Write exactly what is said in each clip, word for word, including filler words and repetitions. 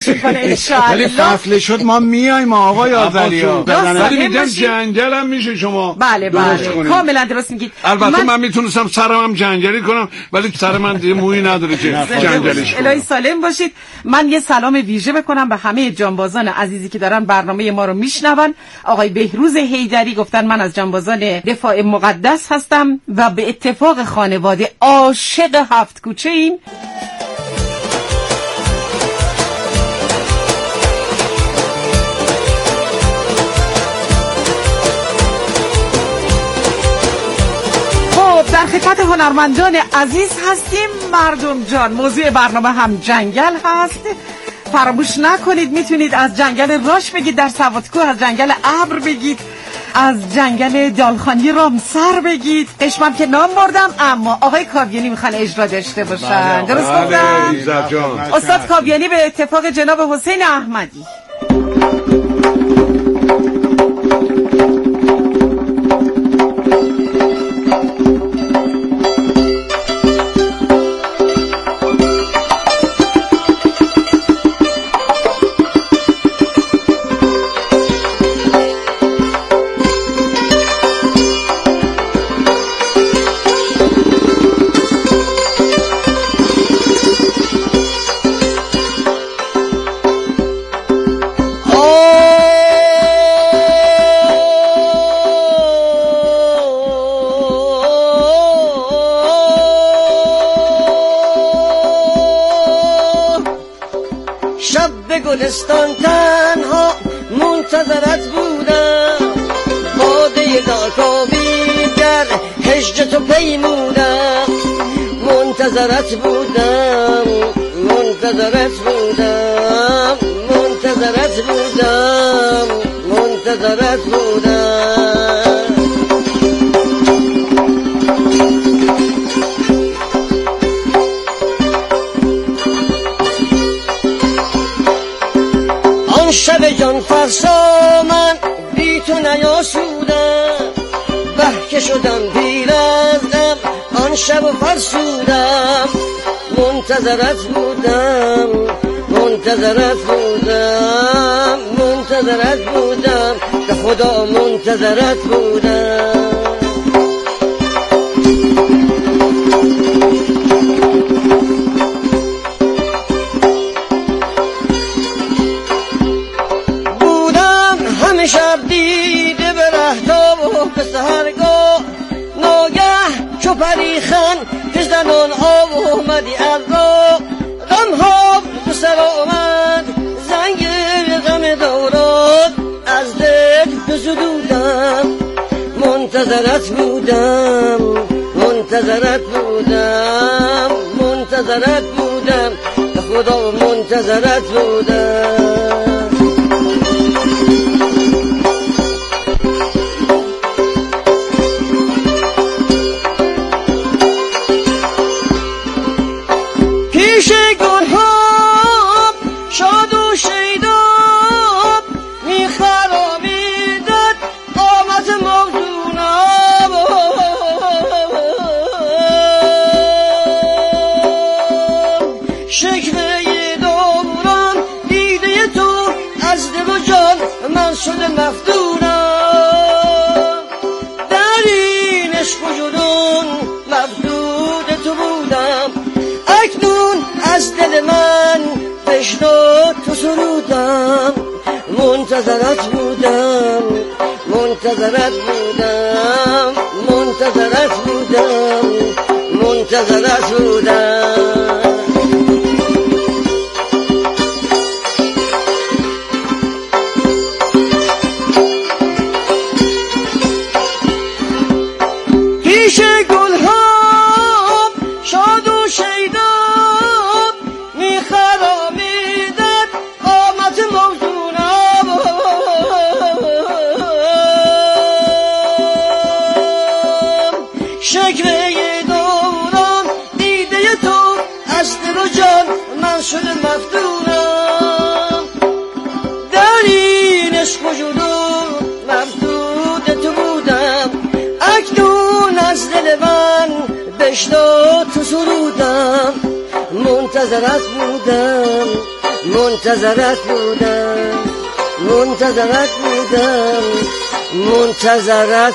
لطف کنه انشاءالله. ولی فصل شد ما میایم آقای آذریا. ولی میگم جنگل هم میشه شما. بله بله کاملا درست میگید. البته من میتونستم سرم هم جنگلی کنم ولی سر من دیگه مویی نداره که جنگلیش کنم. الهی سالم باشید. من یه سلام ویژه بکنم به همه جانبازان عزیزی که دارن برنامه ما رو میشنون. آقای بهروز حیدری گفتن من از جانبازان دفاع مقدس هستم و به اتفاق خانواده عاشق هفت کوچه این. در خدمت هنرمندان عزیز هستیم. مردم جان موضوع برنامه هم جنگل هست. فراموش نکنید میتونید از جنگل راش بگید در سوادکوه، از جنگل ابر بگید، از جنگل دالخانی رامسر بگید. قشمم که نام بردم اما آقای کاویانی میخوان اجرا داشته باشن. درست گفتم؟ استاد کاویانی به اتفاق جناب حسین احمدی. گلستان تنها منتظرت بودم، باده ناکامیگر هجر تو پیمودم، منتظرت بودم منتظرت بودم منتظرت بودم منتظرت بودم. آن شب جان فرسا من بی تو نیاسودم، به که شدم پیر از غم آن شب فرسودم، منتظرت بودم منتظرت بودم منتظرت بودم به خدا منتظرت بودم. شب دیده به رهتاب و به سهرگاه، ناگه چو پریخن که زنان آب اومدی از راه، غم ها تو سر آمد زنگ غم دوران، از دل بزدودم منتظرت بودم منتظرت بودم منتظرت بودم به خدا منتظرت بودم. پیش گلها شاد و شیداب میخرامیدد قامت موزونم، شکوه دوران دیده تو از دل و جان من شده مفتونم، در این عشق و جنون مبدود تو بودم، اکنون از دل من بشنو تو سرودم، منتظرت بودم منتظرت بودم منتظرت بودم منتظرت بودم. پیش گلها شاد و شیداب میخرامیدد قامت موزونم، شکوه دوران دیده تو از دل و جان من شده مفتونم، در این عشق و جنون مبدود تو بودم، اکنون از دل من بشنو تو سرودم، منتظرت بودم منتظرت بودم منتظرت بودم منتظرت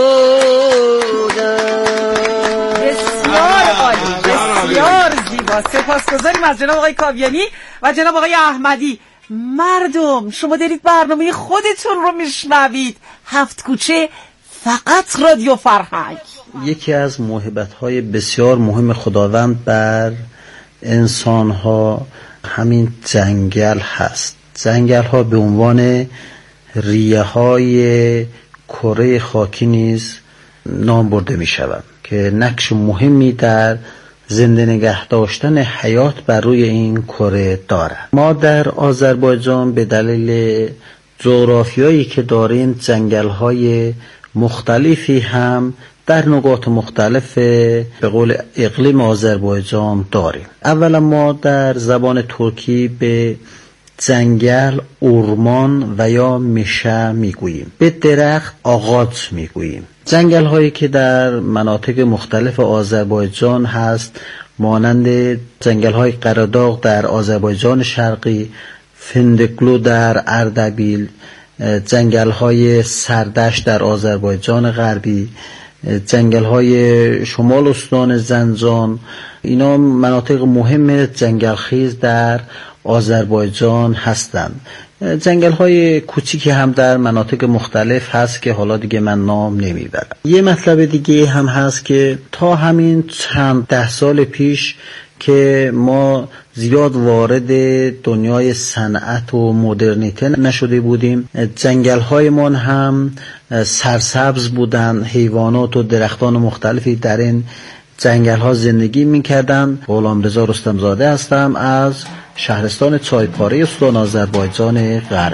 بودم. بسیار عالی، بسیار زیبا. سپاسگزاریم از جناب آقای کاویانی و جناب آقای احمدی. مردم شما دارید برنامه خودتون رو میشنوید، هفت کوچه فقط رادیو فرهنگ. یکی از موهبت‌های بسیار مهم خداوند بر انسان‌ها همین جنگل هست. جنگل‌ها به عنوان ریه‌های کره خاکی نیز نام برده می‌شوند که نقش مهمی در زنده نگه داشتن حیات بر روی این کره دارند. ما در آذربایجان به دلیل جغرافیایی که داریم جنگل‌های مختلفی هم در نقاط مختلف به قول اقلیم آذربایجان داریم. اولا ما در زبان ترکی به جنگل اورمان و یا میشه میگوییم، به درخت آغاچ میگوییم. جنگل هایی که در مناطق مختلف آذربایجان هست مانند جنگل های قراداغ در آذربایجان شرقی، فندقلو در اردبیل، جنگل های سردشت در آذربایجان غربی، جنگل های شمال استان زنجان، اینا مناطق مهم جنگل خیز در آذربایجان هستند. جنگل های کوچیکی هم در مناطق مختلف هست که حالا دیگه من نام نمیبرم. یه مطلب دیگه هم هست که تا همین چند ده سال پیش که ما زیاد وارد دنیای صنعت و مدرنیته نشده بودیم، جنگل های من هم سرسبز بودن، حیوانات و درختان مختلفی در این جنگل ها زندگی میکردن. غلامرضا رستمزاده هستم از شهرستان چایپاره استان آذربایجان غربی.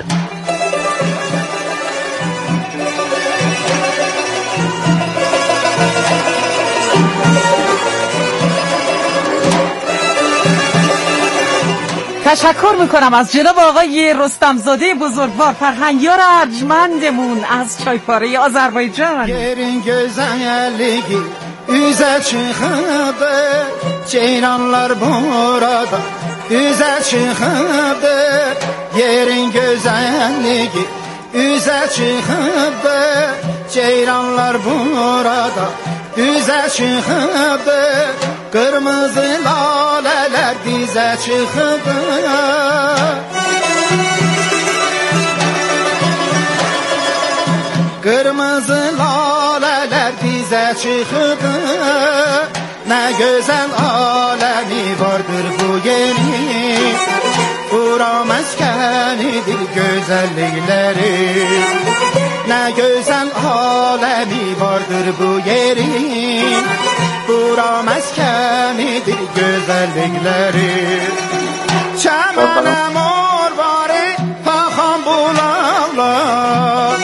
تشکر میکنم از جناب آقای رستمزاده بزرگوار، فرهنگیار ارجمندمون از چایپاره آذربایجان. Yerin güzelliği yüze çıkıdı, ceylanlar burada yüze çıkıdı. Yerin güzelliği yüze çıkıdı, ceylanlar burada yüze çıkıdı. Kırmızı laleler dize çıkıdı. Kırmızı laleler dize çıkıdı. Ne güzel alemi vardır bu yerin, Bura meskenidir güzellikleri. Ne güzel alemi vardır bu yerin, Bura meskenidir güzellikleri. Çemene mor bari paxan bulaqlar,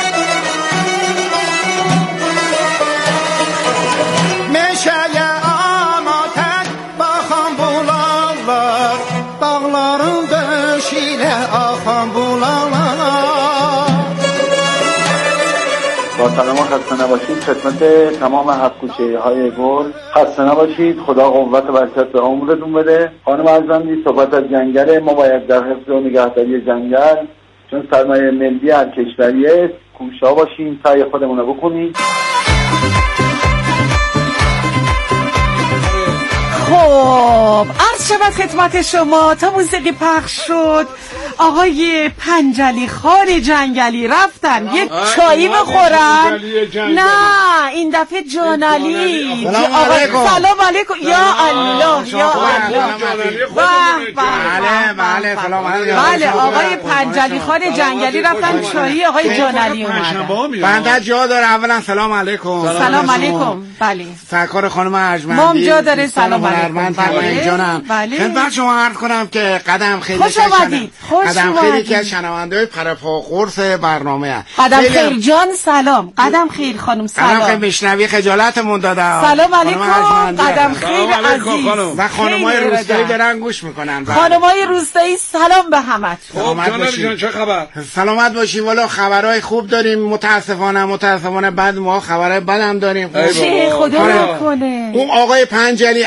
meşeye anatek baxan bulaqlar, dağların döşüyle axan bulaqlar. با سلام و خسته نباشید خدمت تمام هفت کوچه های گل. خسته نباشید، خدا قوت و برکت به عمرتون بده. خانم ارجمندی، صحبت از جنگل، ما باید در حفظ و نگهداری جنگل چون سرمایه ملی هر کشوری است کوشا باشیم، سعی خودمون رو بکنیم. خب عرض شود خدمت شما تا موسیقی پخش شد آقای پنجلی خان جنگلی رفتن یک چایی بخورن. نه این دفعه جانالی. سلام علیکم. سلام علیکم. یا الله یا الله. بله بله سلام علیکم. بله آقای پنجلی خان جنگلی رفتن چایی آقای جانالی اومدن. بنده جا داره. اولا سلام علیکم. سلام علیکم. بله سرکار خانم ارجمندی، مام جا داره. سلام علیکم. بله جانم. خدمت شما عرض کنم که قدم خیلی خوش آمدید. قدم خیلی که از شنونده‌های پرپا قرص برنامه هست. قدم خیر جان سلام. قدم خیر خانم سلام. قدم خیر بشنوی خجالتمون داده. سلام علیکم. قدم خیر عزیز و خانم‌های روستایی دارن گوش میکنن. خانم‌های روستایی سلام به همتون. خب جانالی جان چه خبر؟ سلامت باشی. والا خبرهای خوب داریم، متاسفانه متاسفانه بعد ما خبرهای بدم داریم. چه خدا نکنه. اون آقای پنجلی البته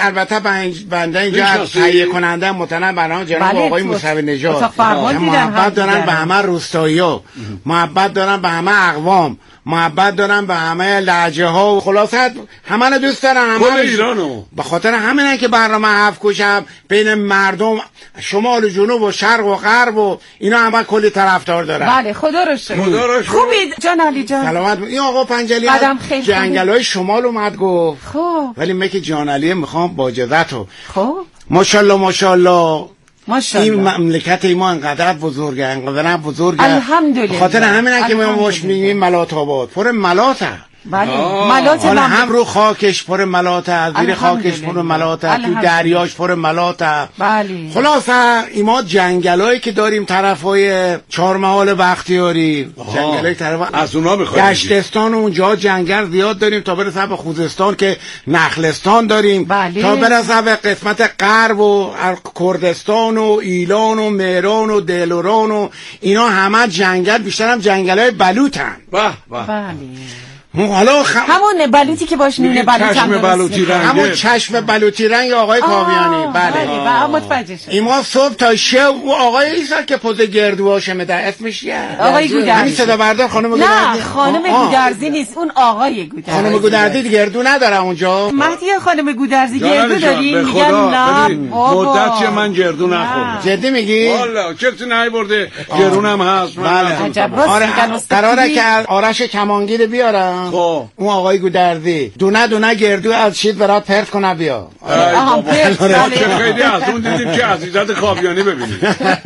بنج- بنده اینجا از می‌شناسی؟ تهیه کننده متنم برنامه جناب بله، آقای تو موسوی نژاد اتاق فرمان که دیدن محبت هم دارن دیدن. به همه روستایی‌ها، محبت دارن به همه اقوام، محبت دارن به همه لهجه ها و خلاصت همه رو دوست دارن، همه کل رو- ایرانو. به خاطر همینه که برنامه هفت کوچم بین مردم شمال و جنوب و شرق و غرب و اینا همه کلی طرفدار دارن. بله خدا رو شکر. خدا رو شکر. خوبید جان علی جان؟ سلامت. این آقا پنجلی قدم خیلی خوبه. جنگل های شمال اومد گفت خب ولی مکی جان علیه میخوام با اجازتو. خب ماشاءالله ماشاءالله ماشاءالله. این مملکت ما انقدر بزرگه انقدر بزرگه الحمدلله. خاطر همینه که ما الحمدلله. باش میگیم ملات آباد پر ملاته. بله آه. ملات حالا مملکت. هم رو خاکش پر ملاته، از زیر خاکش الحمدلله. پر ملاته، تو الحمدلله. دریاش پر ملاته. بله. خلاصه ایما جنگلایی که داریم طرفای چهارمحال بختیاری، جنگلای طرف از اونا می‌خواید گشتستان و اونجا جنگل زیاد داریم تا برسه به خوزستان که نخلستان داریم. بله. تا برسه به قسمت غرب و کردستان و ایلان و مهران و دلوران و اینا همه جنگل، بیشتر هم جنگلای بلوطن. به به. بله حالا خ... همون بلوطی که باش نونه میگه بلوط چشم هم درست بلوطی می‌کنه. رنگ. همون چشم بلوطی رنگ آقای کاویانی. بله بله متوجه شد. ایما صبح تا شب و آقای ایسا که پوز گردوهاشه میده اسمش چیه؟ آقای گودرزی. همین صدا بردار خانم نه گودرزی. خانم آه. گودرزی نیست، اون آقای گودرزی. خانم گودرزی گردو نداره اونجا. مهدی خانم گودرزی جان گردو علی جان، داری؟ به میگن خدا نه ببین، بابا. مدت چه من گردو نخوردم. جدی میگی؟ والا کسی نه برده گرونم هست. من بله. نخوردم. عجب، راست آره میگن استاد قراره خوبی. که از آرش کمانگیر بیارم. خب. اون آقای گودرزی دونه دونه گردو از شید برات پرت کنه بیا. ای آها، بابا. پرت، بله. چه خیلی از اون دیدیم که عزیزت کاویانی ببینیم.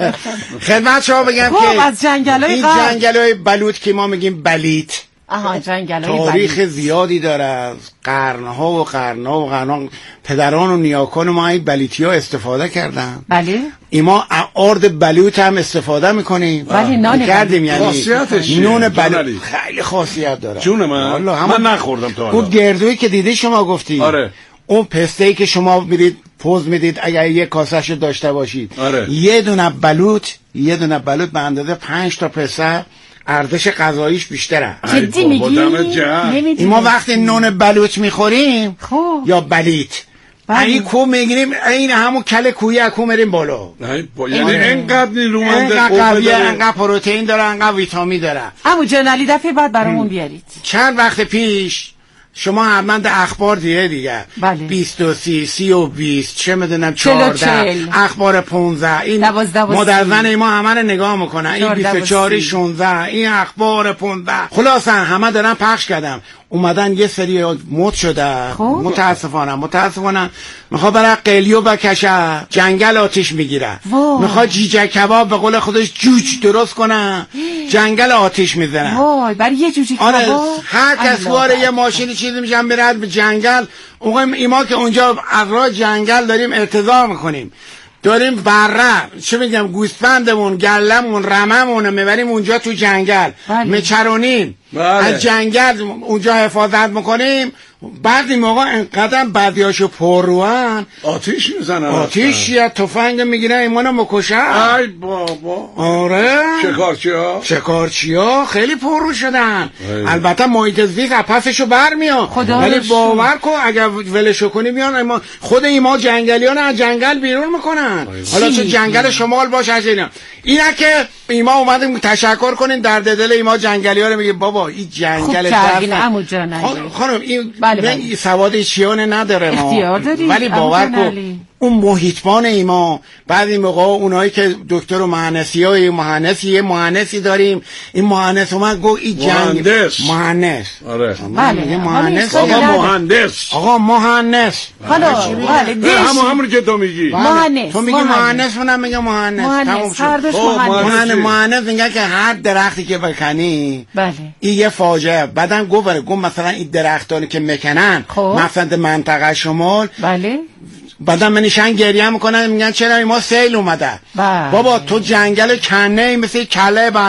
خدمت شما بگم خب، که از جنگلای این غرب. جنگلای بلوط که ما میگیم بلیت آها جنگلای تاریخ بلوط. زیادی داره، از قرنها و قرنها و قرنها پدران و نیاکان ما این بلیتی ها استفاده کردن. بله ایما آرد بلوط هم استفاده میکنیم. ولی نان کردیم بلوط. یعنی خاصیتش چیه؟ نون جان بلوط علی. خیلی خاصیت داره. جون من والا من همون نخوردم تا حالا. اون گردویی که دیدی شما گفتی آره. اون پسته ای که شما میرید پوز میدید اگر یک کاسهشو داشته باشید آره. یه دونه بلوط یه دونه بلوط به اندازه پنج تا پسته ارزش غذاییش بیشتره. ای جدی بابا، میگی؟ دمت گرم. نمی‌دونم. این ما وقتی نون بلوط میخوریم خب. یا بلیت بله. این کو میگیریم این همون کل کوی اکو میریم بالا. ای با- یعنی اینقدر نیرومنده انقدر قوه قویه، داره. انقدر پروتئین داره، انقدر ویتامین داره. عمو جان علی دفعه بعد برامون بیارید. چند وقت پیش شما حتما اخبار دیگه دیگه بله. بیست و سی سی و بیست چه میدونم چل و چهارده چل. اخبار پونزده این دوازده و مادر سی. زن ما همه رو نگاه میکنن این چهارده و بیست و چهار سی. شانزده این اخبار پونزده خلاصا همه دارن پخش کردم اومدن یه سری مد شده. خب. متاسفانه متاسفانه میخواد برای قلیو بکشه جنگل آتیش میگیره، وای. میخواد جیجه کباب به قول خودش جوج درست کنه جنگل آتیش میزنه. وای برای یه جوجه آره کباب. هر کس الله سواره یه اکبر. ماشینی چیزی میشن میرد به جنگل. اون ایما که اونجا از راه جنگل داریم ارتضا میکنیم، داریم بره چه میگم گوسفندمون گلمون رممون میبریم اونجا تو جنگل بله. میچرونیم. بله. از جنگل اونجا حفاظت میکنیم. بعد این موقع انقدر بدیاشو پروان آتیش میزنن. آتیش یا تفنگ میگیرن ایمانو مکشه. ای بابا. آره شکارچی ها شکارچی ها خیلی پررو شدن. ای. البته محیط زیست از پسشو برمیاد خدا ولی رو شکر. باور کن اگر ولشو کنی میان ایما خود ایما جنگلیان از جنگل بیرون میکنن. حالا چه جنگل شمال باشه از اینا اینا که ایما اومدیم تشکر کنیم در دل ایما جنگلی ها رو میگه بابا این جنگل خوب کردین عمو جان علی. خان- خانم این بله، بله. این سواد چیانه نداره ما اختیار دارید، ولی عمو باور جان کن علی. اون محیطبان ایما بعد این موقع اونایی که دکتر و مهندسی های مهندسی یه مهندسی داریم این مهندس اومد گفت این جنگ مهندس. مهندس آره بله. یه حالا مهندس اشکالی آقا نداره. مهندس آقا مهندس حالا بله دیش همون همون که تو میگی. مهندس تو میگی مهندس. مهندس منم میگم مهندس تموم مهندس هر شد. دوش خب، مهندس مهندس. مهندس مهندس میگه که هر درختی که بکنی بله این یه فاجعه. بعدم گفت بره گفت مثلا این درختانی که میکنن خب. مثلا منطقه شمال بله بعدم منشن گریه میکنن میگن چرا ما سیل اومده. بله. بابا تو جنگل کنه ای مثل کله بنده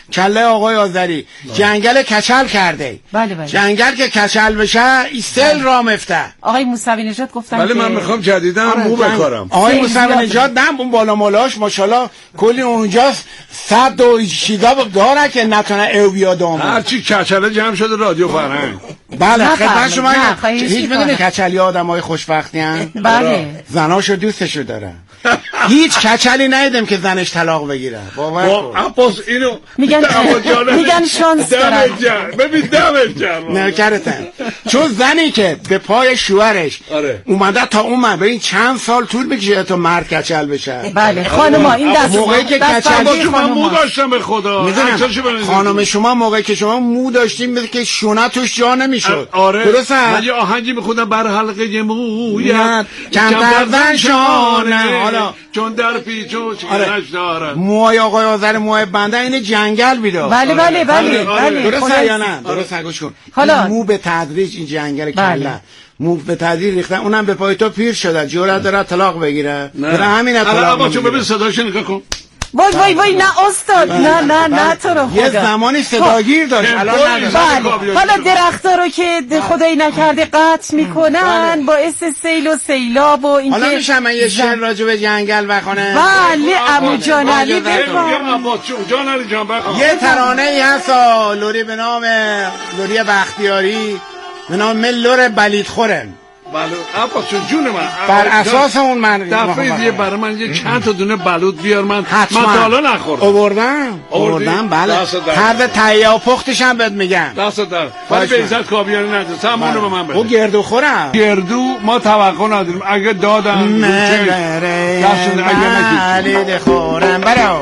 کله آقای آذری جنگل کچل کرده. بله بله. جنگل که کچل بشه ایستل را مفته. آقای موسوی نژاد گفتن ولی که من میخوام جدیدن مو بکارم. آقای موسوی نژاد نه اون بالا مالاش ماشاءالله کلی اونجاست صد و چیزا داره که نتونه او بیاد آمون. هرچی کچله جمع شده رادیو فرهنگ. بله خدمت شما هیچ هیچ میدونی کچلی آدمای خوشبختی ان؟ بله. زناشو دوستشو داره. هیچ کچلی ندیدم که زنش طلاق بگیره. باور کن. عباس اینو میگن میگن شانس دارن. ببین دمت گرم. نکرتن. چون زنی که به پای شوهرش آره. اومده تا اون من ببین چند سال طول میکشه تا مرد کچل بشه. بله خانما این دست موقعی که کچل شما مو داشتم به خدا. میدونم خانم شما موقعی که شما مو داشتیم مثل که شونه توش جا نمیشد. آره. درسته؟ من یه آهنگی میخوندم بر حلقه مویت کم کردن شانه حالا چون در پیچو چیزش دارن. موهای آقای آذر موهای بنده این جنگل بیدار. بله بله بله بله. درسته یا نه؟ درسته گوش کن. حالا مو به تدریج این جنگل کله مو به تدریج ریختن اونم به پای تو پیر شده جرأت داره طلاق بگیره. داره همین طلاق بگیره. ببین صداش نگاه کن. وای وای وای نه استاد نه نه نه تو رو خدا یه زمانی صداگیر داشت الان نداره. حالا درختا رو که خدایی نکرده قطع میکنن باعث سیل و سیلاب و اینکه حالا میشه من یه شعر راجع به جنگل بخونم؟ بله عمو جان علی بفرمایید. جان علی جان بخون. یه ترانه ای هست لوری به نام لوری بختیاری به نام لور بلیدخورم. بله عباس جون من بر اساس اون من دفعه دیگه برای من یه چند تا دونه بلوط بیار من حتما. من تا حالا نخوردم. آوردم آوردم بله هر تهیه و پختش هم بهت میگم دست در ولی به عزت کابیانی نده سمونو به من بده. او گردو خورم گردو ما توقع نداریم اگه دادن دستون اگه نگید خورم برو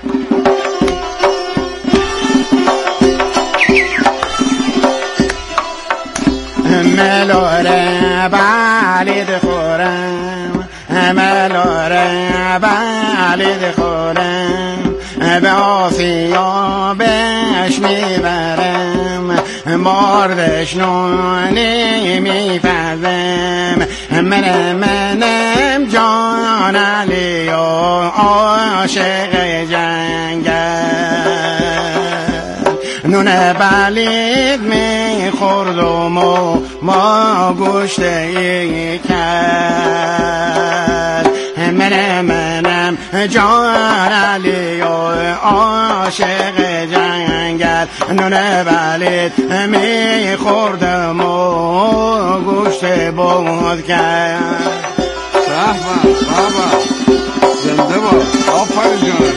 ملوره بالید خورم ملوره بالید خورم به آسیابش میبرم ماردش نونی میپزم من منم جان علی و عاشق جنگل نون بلید میخوردم و ما گوشته ای کرد من منم جان علی و عاشق جنگل نون بلید میخوردم و گوشته بود کرد. صحبه صحبه زنده با آفر جان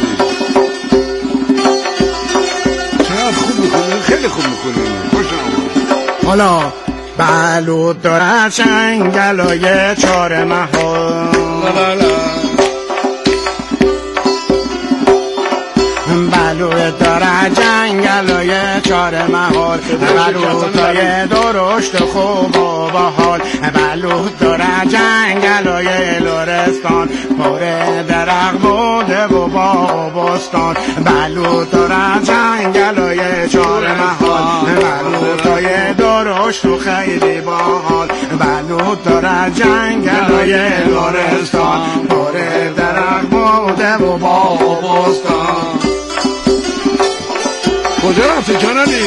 خوب میکنه خیلی خوب میکنه خوش آمد. حالا بلود داره جنگل و یه چار محال بلود داره جنگل و یه چار محال بلود های درشت خوب و بحال بلود داره جنگل و یه لرستان پر درخ بوده و باغ و بستان بلود داره جنگل و یه چار محال بلود های درشت و خیلی باحال بلود داره جنگل و یه لرستان پر درخ بوده و باغ و بستان. کجا رفتی جان علی؟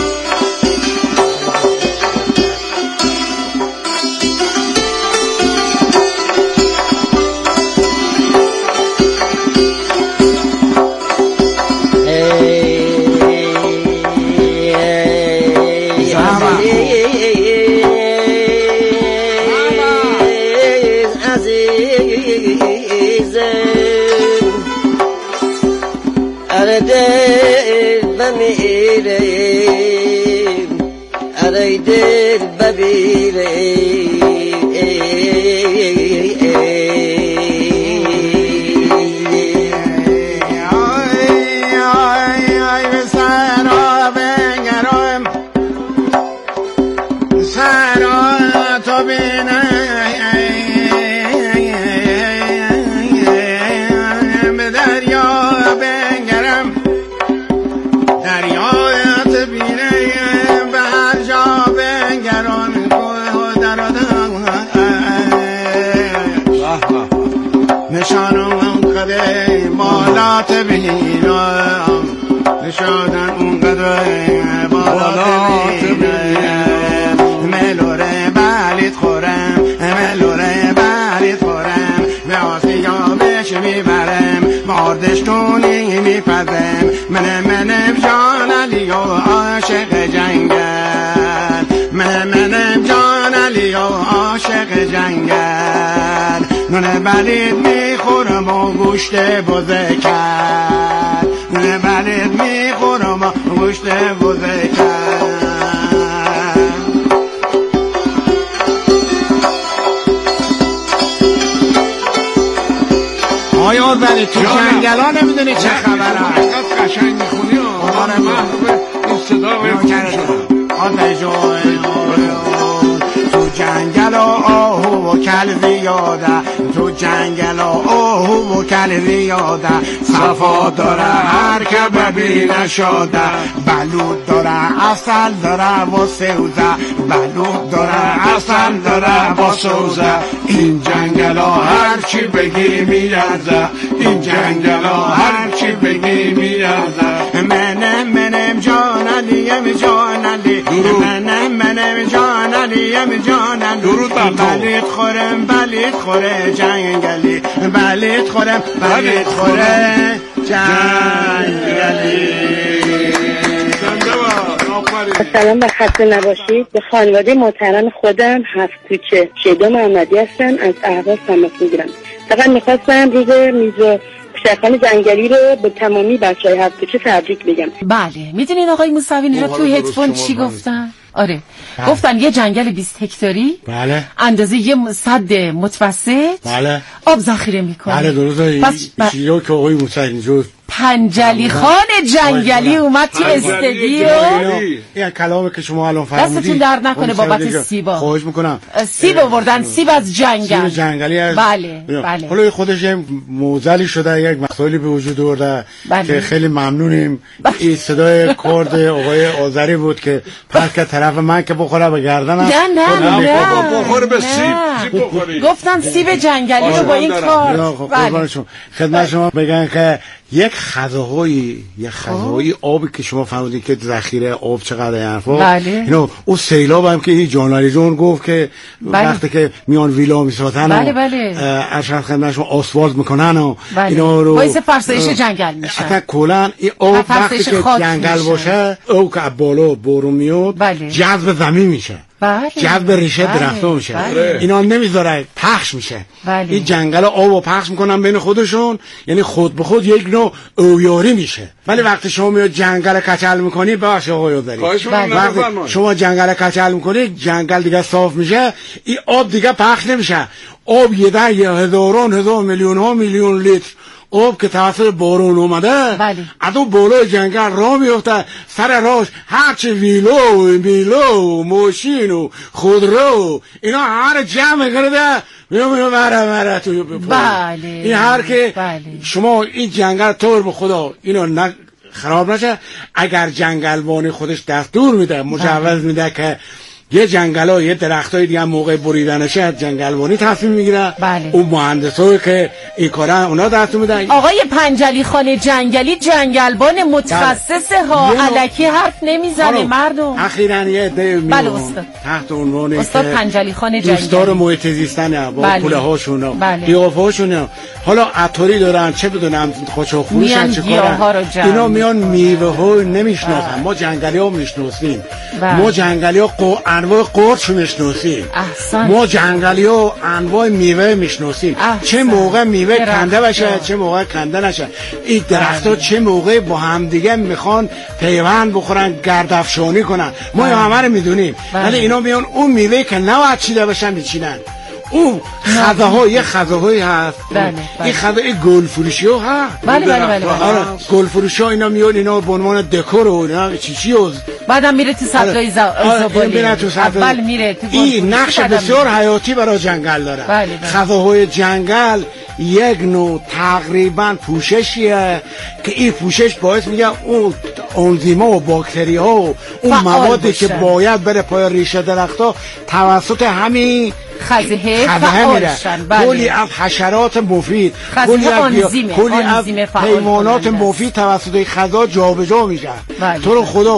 ای دل ببیره نشانم قده بالات بینم نشانم میگردم من منم جان علی و عاشق جنگل من منم جان علی و عاشق جنگل نون بلید میخورم و گوشت بزه کرد نون بلید میخورم و گوشت بزه کرد آیا بله تو جنگل ها نمیدونی چه خبره اینقدر قشنگ میخونی آره محبوب این صدا باید آده جای تو جنگل آهو و کل زیاده تو جنگل آهو و کل زیاده صفا داره هر که ببینه شاده بلود داره اصل داره و سوزه بلود داره اصل داره و سوزه این جنگل ها هر چی بگی میرزه این جنگل ها هر چی بگی میرزه منم منم جان علیم جان علی منم منم جان علیم جان علی بلید خورم بلید خوره جنگلی بلید خورم بلید خوره جنگلی. سلام و خسته نباشید. به خانواده محترم خودم هفت کوچه شیدا محمدی هستم، از اهواز تماس میگیرم. فقط میخواستم روز میز شیخان جنگلی رو به تمامی بچهای هفت کوچه تبریک بگم. بله میدونین آقای موسوی نژاد تو هدفون چی گفتن؟ آره بله. گفتن یه جنگل بیست هکتاری بله اندازه یه صد متوسط بله آب ذخیره میکنه. بله درسته. پس ب... چیزی که آقای موسوی نژاد پنجلی خان جنگلی اومد تو استودیو. این کلامه که شما الان فرمودید دستتون درد نکنه بابت سیبا. خواهش میکنم. سیب آوردن، سیب از جنگل. سیب جنگلی از بله بله. حالا خودش موزلی شده، یک مسائلی به وجود آورده بله. که خیلی ممنونیم. بله. این صدای کرد آقای آذری بود که پس که طرف من که بخوره به گردنم. نه نه نه بخوره به سیب. گفتن سیب جنگلی رو با این کار. بله. خدمت شما بگن که یک غذاهایی یک غذاهایی آبی که شما فهمیدین که ذخیره آب چقدر حرفا بله. اینو اون سیلاب هم که این جان علی جون گفت که بله. وقتی که میان ویلا میسازن بله بله اشرف خدمت شما آسفالت میکنن و بله. اینا رو باعث فرسایش جنگل میشه. اصلا کلا این آب وقتی که جنگل میشه. باشه او که بالا بارون میاد بله. جذب زمین میشه بله. جذب ریشه بله. درخت میشه بله. اینا نمیذاره پخش میشه بله. این جنگل آبو پخش میکنن بین خودشون، یعنی خود به خود یک نوع اویاری میشه. ولی وقتی شما میاد جنگل کچل میکنی باشه آقای داری بله. وقتی شما جنگل کچل میکنی جنگل دیگه صاف میشه، این آب دیگه پخش نمیشه. آب یه ده یه هزاران هزار میلیون ها میلیون لیتر آب که توسط بارون اومده بله. از اون بالای جنگل راه میفته، سر راهش هرچی ویلو میلو ماشین و خودرو اینا هر جمع کرده میو میو مره مره توی بله. این هر که بله. شما این جنگل طور به خدا اینو نه خراب نشه. اگر جنگلبانی خودش دستور میده مجوز بله. میده که یه جنگلا یه درختای دیگه موقع بریدنشه جنگلبانی تصمیم میگیره بله. اون مهندسایی که این کارن اونا دستور میدن. آقای پنجلی خان جنگلی جنگلبان متخصصه ها، الکی حرف نمیزنه مردم. اخیراً یه عده بله استاد تحت عنوان استاد پنجلی خان جنگلی دوستدار محیط زیستن با بله. پوله هاشون بله. قیافه‌هاشون حالا عطاری دارن چه بدونم خوشو فروشن چه کارن اینا میان میوه ها نمیشناسن. ما جنگلی ها میشناسیم بله. ما جنگلی ها انواع قرچ میشناسیم، ما جنگلی ها انواع میوه میشناسیم، چه موقع میوه کنده بشه چه موقع کنده نشه. این درخت ها چه موقع با هم دیگه میخوان پیوند بخورن گردافشانی کنن ما همه رو میدونیم. ولی اینا میان اون میوه که نباید چیده بشن میچینن. اون خزاها یه خزاهایی هست بله این خزا این گل فروشی ها هست بله بله بله آره گل فروشی ها اینا میاد اینا به عنوان دکور و اینا چی چی هست بعدم میره تو سطلای زبالی اول میره تو این نقش بسیار حیاتی برای جنگل داره. خزاهای جنگل یک نوع تقریبا پوششیه که این پوشش باعث میگه اون انزیما و باکتری ها و اون موادی که باید بره پای ریشه درخت ها توسط همین خزه فعال شن کلی از حشرات مفید کلی از کلی از حیوانات مفید توسط خزا جابجا میشه. تو رو خدا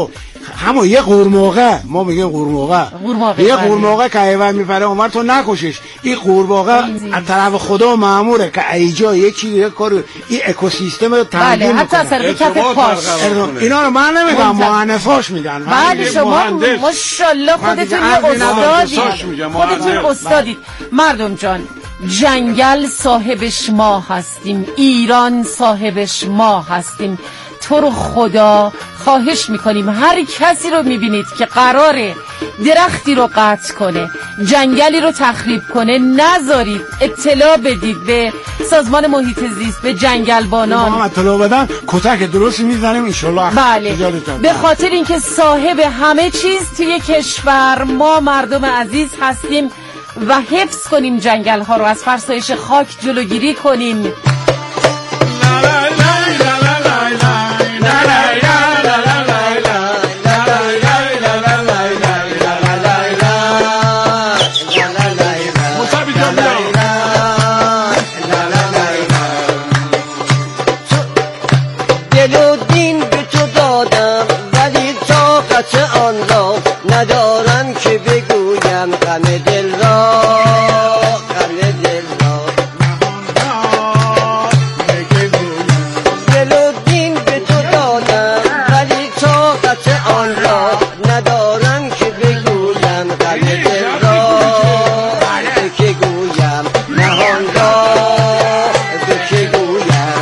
همون یه قورموقه، ما میگه قورموقه، قورموقه یه بله. قورموقه که ایوان میپره عمر تو نکشش. این قورموقه از طرف خدا ماموره که ایجا یه چیزی یه کار این اکوسیستم رو بله تنظیم حتی از میکنه. طرف کف پاش. اینا رو من نمیگم، مهندساش میگن. بله شما ماشاءالله خودتون یه استادید، خودتون استادید. مردم جان، جنگل صاحبش ما هستیم، ایران صاحبش ما هستیم. تو رو خدا خواهش میکنیم هر کسی رو میبینید که قراره درختی رو قطع کنه، جنگلی رو تخریب کنه، نذارید، اطلاع بدید به سازمان محیط زیست، به جنگلبانان. ما اطلاع بدن کتک درستی میزنیم انشالله. بله به خاطر اینکه صاحب همه چیز توی کشور ما مردم عزیز هستیم و حفظ کنیم جنگل ها رو، از فرسایش خاک جلوگیری کنیم. دل و دین به تو دادم ولی طاقت آن را ندارم که بگویم غم دل را، غم دل را. دل و دین به تو دادم ولی طاقت آن را ندارم که بگویم غم دل را، به که گویم نهان را، به که گویم.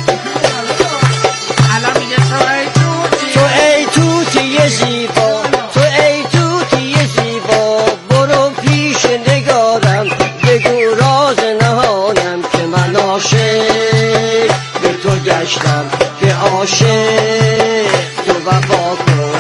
تو ای توتی زیبا، تو ای توتی زیبا، برو پیش نگارم بگو راز نهانم که من عاشق به تو گشتم، که عاشق تو وفا کن.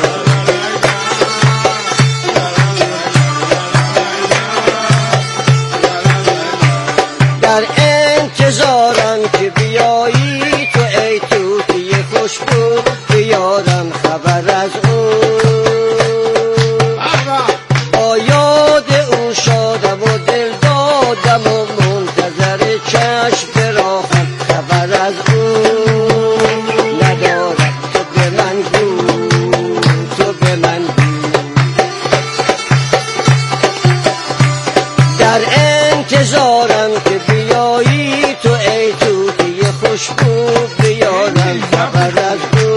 در انتظارم که بیایی تو ای توتی خوشبو، بیارم خبر از او. با یاد او شادم و دل دادم و منتظر چشم براهم خبر از او ندارم. تو به من گو، تو به من گو. در انتظارم که بیایی تو ای توتی خوشبو، بیارم خبر از او.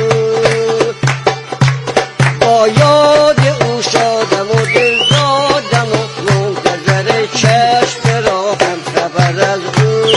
با یاد او شادم و دل دادم و منتظر چشم براهم خبر از او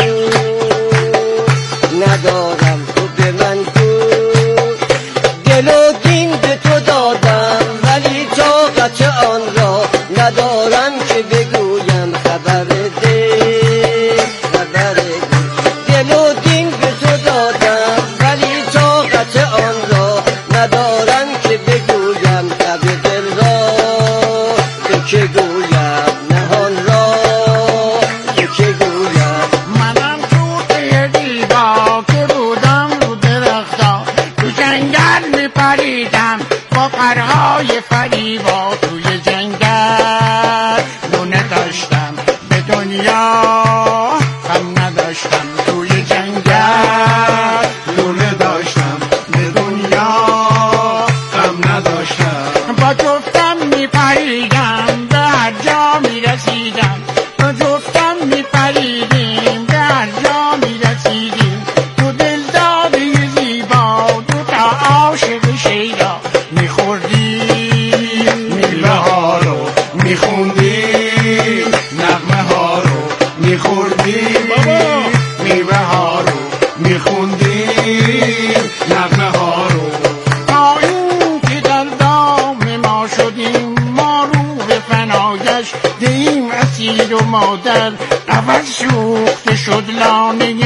ندارم. تو به من گو. دل و دین به تو دادم ولی طاقت آن را ندارم که بگویم خبر دل، خبر دل. دل و دین به تو دادم ولی طاقت آن را ندارم که بگویم خبر دل را، به که گویم نهان را، به که گویم. منم توتی زیبا که بودم رو درختا، تو جنگل میپریدم با پرهای فریبا. توی جنگل لونه داشتم به دنیا غم نداشتم. توی جنگل لونه داشتم به دنیا غم نداشتم. با جفتم میپریدم به هر جا میرسیدم، با جفتم میپریدیم به هر جا میرسیدیم. تو دل داده زیبا دو تا عاشق شیدا، میخوردیم میوه ها رو، میخوندیم نغمه ها رو، میخوردیم میوه ها رو، میخوندیم نغمه ها رو. تا این که در دام ما شدیم، ما رو به فنایش دیم اسیر و مادر عوض سوخته شد لانه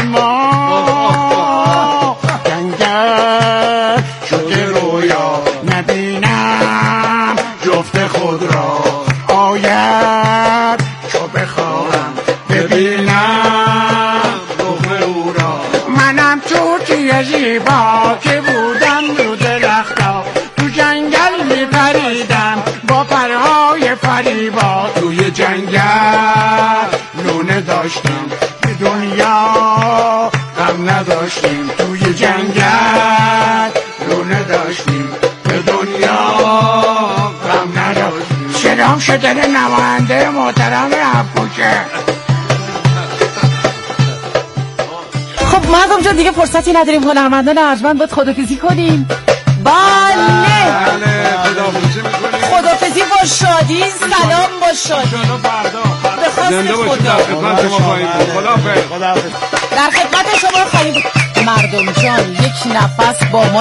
ما. جنگل شده رویا نبینم جفت خود را، آید چو بخواهم ببینم رخ او را. منم توتی زیبا که بودم رو درختا، تو جنگل میپریدم با پرهای فریبا. توی جنگل لونه داشتیم به دنیا غم نداشتیم. توی جنگل لونه داشتیم به دنیا تمام شده نماینده محترم هفت‌کوچه. خب مردم جان دیگه فرصتی نداریم، هنرمندان ارجمند باید خدافزی کنیم. بله خدافزی با شادی، سلام با شادی، به خواست خدا در خدمت شما خواهیم. مردم جان یک نفس با ما